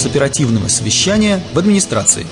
с оперативного совещания в администрации.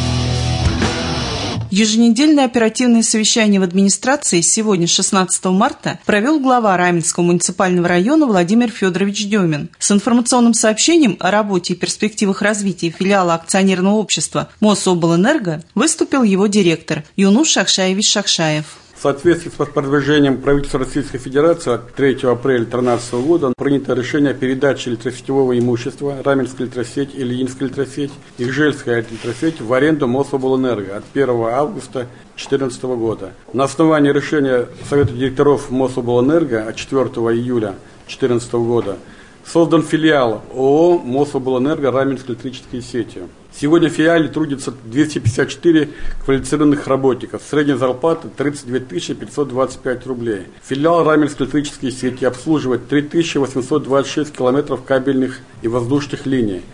Еженедельное оперативное совещание в администрации сегодня, 16 марта, провел глава Раменского муниципального района Владимир Федорович Демин. С информационным сообщением о работе и перспективах развития филиала акционерного общества Мособлэнерго выступил его директор Юнус Шахшаевич Шахшаев. В соответствии с распоряжением правительства Российской Федерации от 3 апреля 2013 года принято решение о передаче электросетевого имущества Раменская электросеть, Ильинская электросеть и Ижельская электросеть в аренду Мособлэнерго от 1 августа 2014 года. На основании решения Совета директоров Мособлэнерго от 4 июля 2014 года создан филиал ООО Мособлэнерго Раменские электрические сети. Сегодня в филиале трудится 254 квалифицированных работников. Средняя зарплата 32 525 рублей. Филиал Раменской электрические сети обслуживает 3826 километров кабельных и воздушных линий,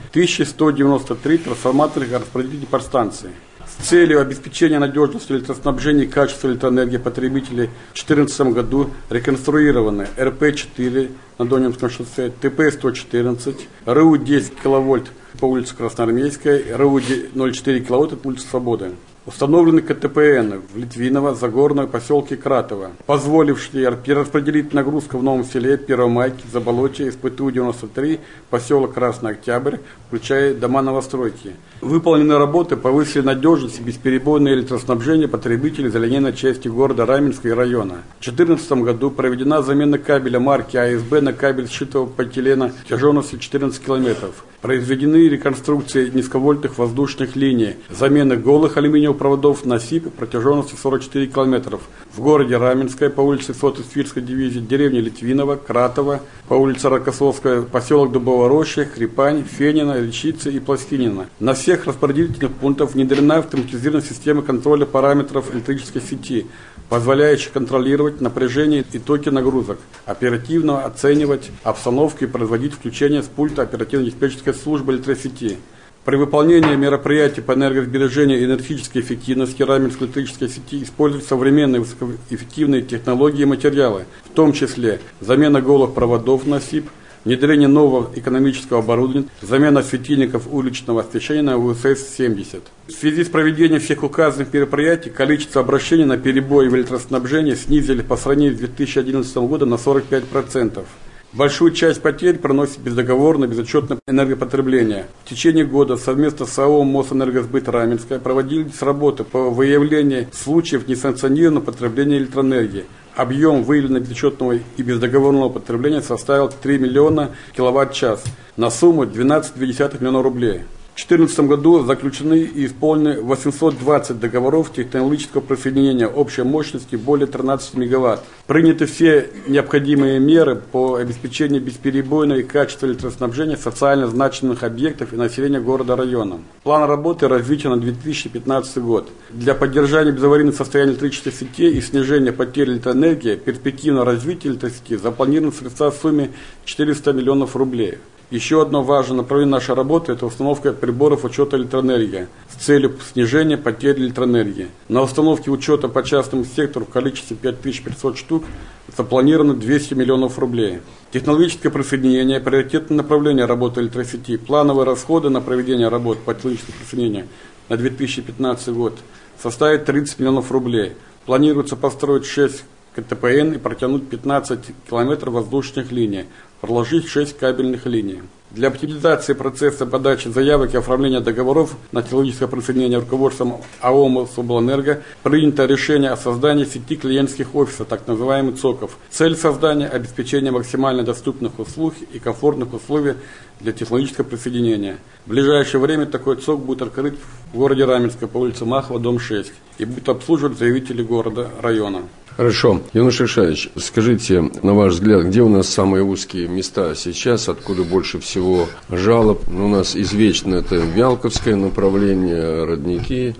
1193 трансформаторных и распределительных подстанций. С целью обеспечения надежности электроснабжения и качества электроэнергии потребителей в 2014 году реконструированы РП-4 на Донинском шоссе, ТП-114, РУ-10 киловольт по улице Красноармейской, РУ-04 киловольт по улице Свободы. Установлены КТПН в Литвиново, Загорном, поселке Кратово, позволившие перераспределить нагрузку в Новом селе, Первомайке, Заболотье, СПТУ-93, поселок Красный Октябрь, включая дома новостройки. Выполнены работы повысили надежность и бесперебойное электроснабжение потребителей за линейной части города Раменска и района. В 2014 году проведена замена кабеля марки АСБ на кабель сшитого полиэтилена протяженностью 14 километров. Произведены реконструкции низковольтных воздушных линий, замена голых алюминиевых проводов на СИП протяженностью 44 километров. В городе Раменское по улице 100-й Свирской дивизии, деревня Литвиново, Кратово, по улице Рокоссовская, поселок Дубовая Роща, Хрипань, Фенина, Речица и Пластинина. На всех распределительных пунктах внедрена автоматизированная система контроля параметров электрической сети, позволяющая контролировать напряжение и токи нагрузок, оперативно оценивать обстановку и производить включение с пульта оперативно-диспетчерской службы электросети. При выполнении мероприятий по энергосбережению и энергетической эффективности Раменской электрической сети используют современные высокоэффективные технологии и материалы, в том числе замена голых проводов на СИП, внедрение нового экономического оборудования, замена светильников уличного освещения на УСС-70. В связи с проведением всех указанных мероприятий количество обращений на перебои в электроснабжении снизили по сравнению с 2011 годом на 45%. Большую часть потерь проносит бездоговорное, безотчетное энергопотребление. В течение года совместно с АО «Мосэнергосбыт Раменская» проводились работы по выявлению случаев несанкционированного потребления электроэнергии. Объем выявленного безотчетного и бездоговорного потребления составил 3 миллиона киловатт-час на сумму 12,2 миллиона рублей. В 2014 году заключены и исполнены 820 договоров технологического присоединения общей мощности более 13 мегаватт. Приняты все необходимые меры по обеспечению бесперебойного и качественного электроснабжения социально значимых объектов и населения города-района. План работы и развития на 2015 год. Для поддержания безаварийного состояния электрических сетей и снижения потерь электроэнергии, перспективного развития электросети запланированы средства в сумме 400 миллионов рублей. Еще одно важное направление нашей работы – это установка приборов учета электроэнергии с целью снижения потерь электроэнергии. На установке учета по частному сектору в количестве 5500 штук запланировано 200 миллионов рублей. Технологическое присоединение – приоритетное направление работы электросети. Плановые расходы на проведение работ по технологическому присоединению на 2015 год составят 30 миллионов рублей. Планируется построить 6 КТПН и протянуть 15 километров воздушных линий, проложить 6 кабельных линий. Для оптимизации процесса подачи заявок и оформления договоров на технологическое присоединение руководством АО «Мособлэнерго» принято решение о создании сети клиентских офисов, так называемых ЦОКов. Цель создания – обеспечение максимально доступных услуг и комфортных условий для технологического присоединения. В ближайшее время такой ЦОК будет открыт в городе Раменска по улице Махова, дом 6, и будет обслуживать заявителей города, района. Хорошо. Юнус Шахшаевич, скажите, на ваш взгляд, где у нас самые узкие места сейчас, откуда больше всего жалоб? У нас извечно это Вялковское направление, родники.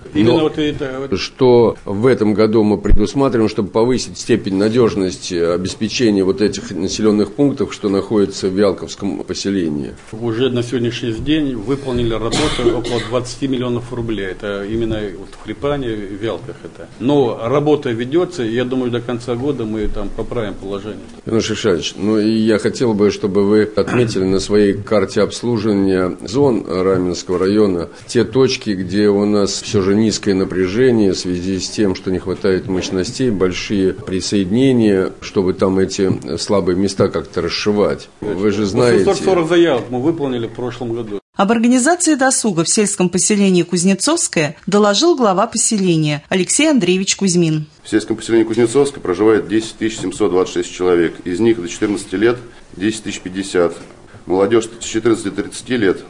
Что в этом году мы предусматриваем, чтобы повысить степень надежности обеспечения вот этих населенных пунктов, что находятся в Вялковском поселении? Уже на сегодняшний день выполнили работу около 20 миллионов рублей. Это именно вот в Хрипане, в Вялках это. Но работа ведется, я думаю, думаю, до конца года мы там поправим положение. Януш Ишаевич, и я хотел бы, чтобы вы отметили на своей карте обслуживания зон Раменского района те точки, где у нас все же низкое напряжение в связи с тем, что не хватает мощностей, большие присоединения, чтобы там эти слабые места как-то расшивать. Вы же знаете... 840 заявок мы выполнили в прошлом году. Об организации досуга в сельском поселении Кузнецовское доложил глава поселения Алексей Андреевич Кузьмин. В сельском поселении Кузнецовское проживает 10 726 человек. Из них до 14 лет 10 050. Молодежь с 14 до 30 лет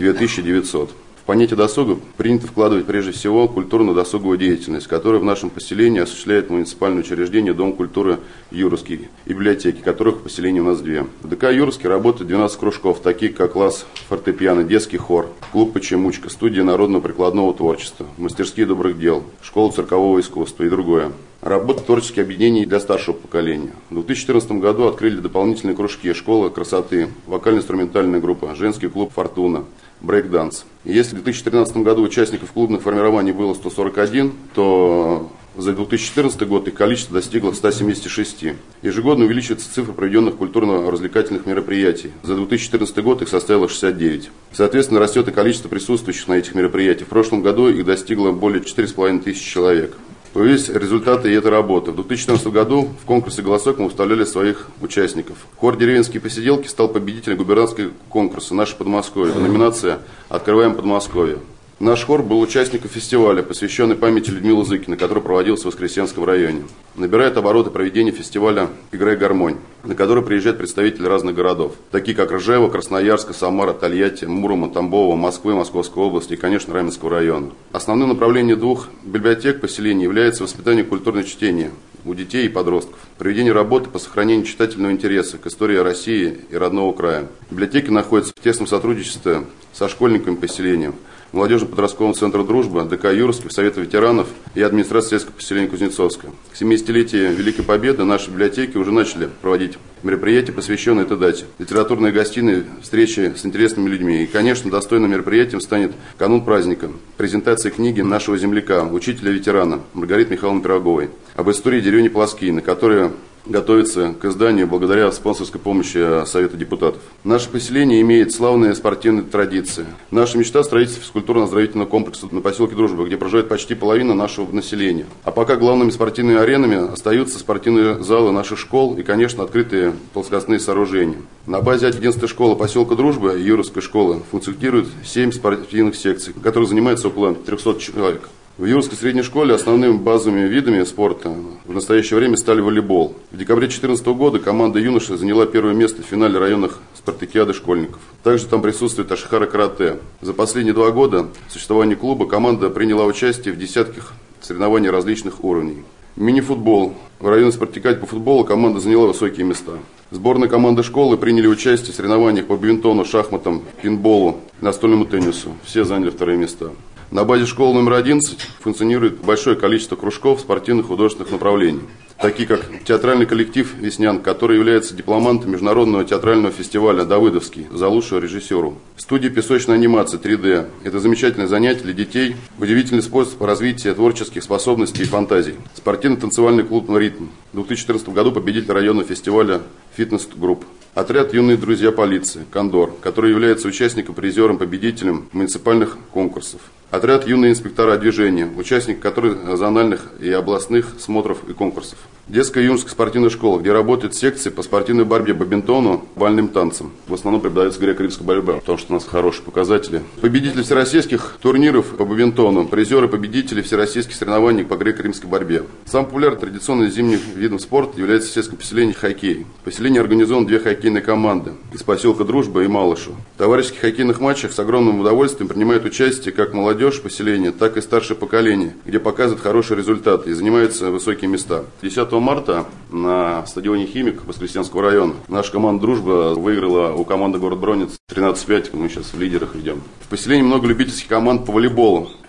2900. В понятие досуга принято вкладывать прежде всего культурно-досуговую деятельность, которую в нашем поселении осуществляет муниципальное учреждение Дом культуры Юровский и библиотеки, которых в поселении у нас 2. В ДК Юровский работает 12 кружков, такие как класс фортепиано, детский хор, клуб «Почемучка», студия народного прикладного творчества, мастерские добрых дел, школа циркового искусства и другое. Работа творческих объединений для старшего поколения. В 2014 году открыли дополнительные кружки: школа красоты, вокально-инструментальная группа, женский клуб «Фортуна», брейк-данс. Если в 2013 году участников клубных формирований было 141, то за 2014 год их количество достигло 176. Ежегодно увеличивается цифра проведенных культурно-развлекательных мероприятий. За 2014 год их составило 69. Соответственно, растет и количество присутствующих на этих мероприятиях. В прошлом году их достигло более 4500 человек. Появились результаты этой работы. В 2014 году в конкурсе «Голосок» мы выставляли своих участников. Хор «Деревенские посиделки» стал победителем губернского конкурса «Наше Подмосковье». Номинация «Открываем Подмосковье». Наш хор был участником фестиваля, посвященный памяти Людмилы Зыкиной, который проводился в Воскресенском районе. Набирает обороты проведения фестиваля «Играй гармонь», на который приезжают представители разных городов, такие как Ржева, Красноярска, Самара, Тольятти, Мурома, Тамбова, Москвы, Московской области и, конечно, Раменского района. Основным направлением 2 библиотек поселения является воспитание культурного чтения у детей и подростков, проведение работы по сохранению читательного интереса к истории России и родного края. Библиотеки находятся в тесном сотрудничестве со школьниками поселения, молодежно-подростковым центром «Дружба», ДК Юровских, Совета ветеранов и администрации сельского поселения Кузнецовское. К 70-летию Великой Победы наши библиотеки уже начали проводить мероприятия, посвященные этой дате. Литературные гостиные, встречи с интересными людьми. И, конечно, достойным мероприятием станет канун праздника. Презентация книги нашего земляка, учителя-ветерана Маргариты Михайловны Пироговой об истории деревни Плоскины, которая готовится к изданию благодаря спонсорской помощи Совета депутатов. Наше поселение имеет славные спортивные традиции. Наша мечта – строительство физкультурно-оздоровительного комплекса на поселке Дружба, где проживает почти половина нашего населения. А пока главными спортивными аренами остаются спортивные залы наших школ и, конечно, открытые плоскостные сооружения. На базе 11-й школы поселка Дружба и Юровской школы функционирует 7 спортивных секций, в которых занимается около 300 человек. В Юровской средней школе основными базовыми видами спорта в настоящее время стали волейбол. В декабре 2014 года команда юношей заняла первое место в финале районных спартакиады школьников. Также там присутствует ашихара карате. За последние 2 года существования клуба команда приняла участие в десятках соревнований различных уровней. Мини-футбол. В районной спартакиаде по футболу команда заняла высокие места. Сборные команды школы приняли участие в соревнованиях по бадминтону, шахматам, пинболу, настольному теннису. Все заняли 2 места. На базе школы номер 11 функционирует большое количество кружков спортивных и художественных направлений, такие как театральный коллектив «Веснянка», который является дипломантом международного театрального фестиваля «Давыдовский» за лучшего режиссеру. Студия песочной анимации 3D – это замечательное занятие для детей, удивительный способ развития творческих способностей и фантазий. Спортивно-танцевальный клуб «Ритм» в 2014 году победитель районного фестиваля «Фитнес-групп». Отряд «Юные друзья полиции» «Кондор», который является участником, призером, победителем муниципальных конкурсов. Отряд «Юные инспектора движения», участник которых зональных и областных смотров и конкурсов. Детская юношеская спортивная школа, где работают секции по спортивной борьбе, бадминтону, бальным танцам. В основном преподается греко-римская борьба, потому что у нас хорошие показатели. Победители всероссийских турниров по бадминтону, призеры, победители всероссийских соревнований по греко-римской борьбе. Самым популярным традиционным зимним видом спорта является в сельском поселении хоккей. В поселении организованы 2 хоккейные команды из поселка Дружба и Малышу. В товарищеских хоккейных матчах с огромным удовольствием принимают участие как молодежь поселения, так и старшее поколение, где показывают хорошие результаты и занимаются высокие места. 10 марта на стадионе «Химик» Воскресенского района наша команда «Дружба» выиграла у команды «Город Бронец» 13-5, мы сейчас в лидерах идем. В поселении много любительских команд по волейболу.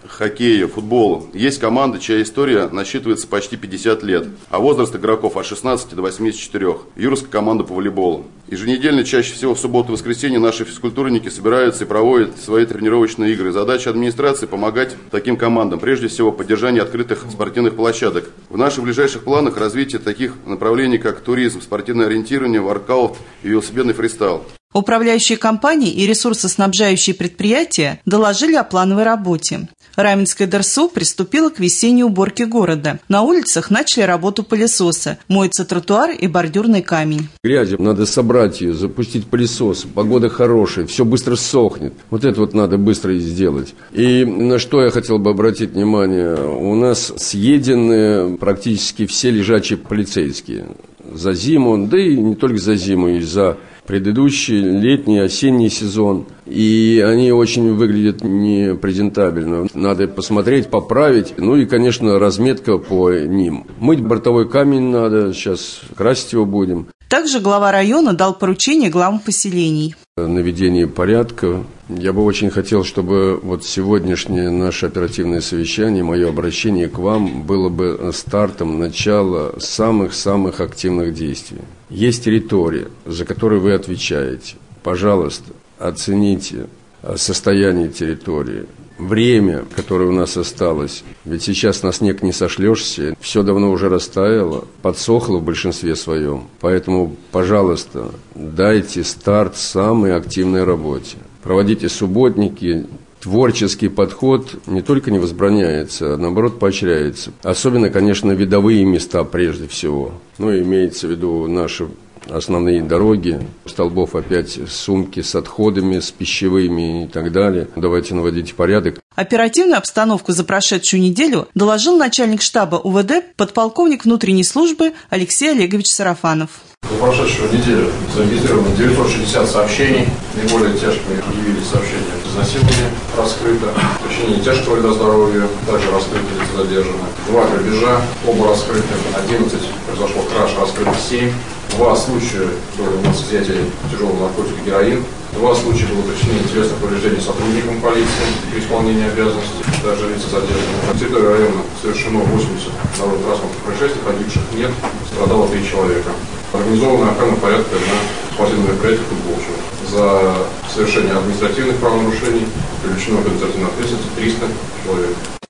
хоккею, футболу. Есть команды, чья история насчитывается почти 50 лет, а возраст игроков от 16 до 84. Юрская команда по волейболу. Еженедельно, чаще всего в субботу и воскресенье, наши физкультурники собираются и проводят свои тренировочные игры. Задача администрации – помогать таким командам, прежде всего, поддержание открытых спортивных площадок. В наших ближайших планах развитие таких направлений, как туризм, спортивное ориентирование, воркаут и велосипедный фристайл. Управляющие компании и ресурсоснабжающие предприятия доложили о плановой работе. Раменское ДРСУ приступило к весенней уборке города. На улицах начали работу пылесоса, моется тротуар и бордюрный камень. Грязь, надо собрать ее, запустить пылесос, погода хорошая, все быстро сохнет. Вот это вот надо быстро сделать. И на что я хотел бы обратить внимание, у нас съедены практически все лежачие полицейские за зиму, да и не только за зиму, и за предыдущий летний, осенний сезон. И они очень выглядят непрезентабельно. Надо посмотреть, поправить. Ну и, конечно, разметка по ним. Мыть бортовой камень надо, сейчас красить его будем. Также глава района дал поручение главам поселений. Наведение порядка. Я бы очень хотел, чтобы вот сегодняшнее наше оперативное совещание, мое обращение к вам, было бы стартом начала самых-самых активных действий. Есть территория, за которую вы отвечаете. Пожалуйста, оцените состояние территории, время, которое у нас осталось. Ведь сейчас на снег не сошлешься, все давно уже растаяло, подсохло в большинстве своем. Поэтому, пожалуйста, дайте старт самой активной работе. Проводите субботники. Творческий подход не только не возбраняется, а наоборот поощряется. Особенно, конечно, видовые места прежде всего. Ну, имеется в виду наши основные дороги, столбов опять сумки с отходами, с пищевыми и так далее. Давайте наводить порядок. Оперативную обстановку за прошедшую неделю доложил начальник штаба УВД подполковник внутренней службы Алексей Олегович Сарафанов. За прошедшую неделю зарегистрировано 960 сообщений. Наиболее тяжкими явились сообщения об изнасиловании, раскрыто. Причинение тяжкого вреда здоровью, также раскрыты, лица задержаны. 2 грабежа, оба раскрыты. 11 произошло краж, раскрыто 7. 2 случая были у нас изъятия тяжелого наркотика героин. 2 случая было причинение телесных повреждений сотрудникам полиции при исполнении обязанностей, даже лица задержаны. На территории района совершено 80 дорожно-транспортных происшествий, погибших нет, страдало 3 человека. Организована охрана порядка на спортивном мероприятии «Футболчево». За совершение административных правонарушений привлечено к административной ответственности 300 человек.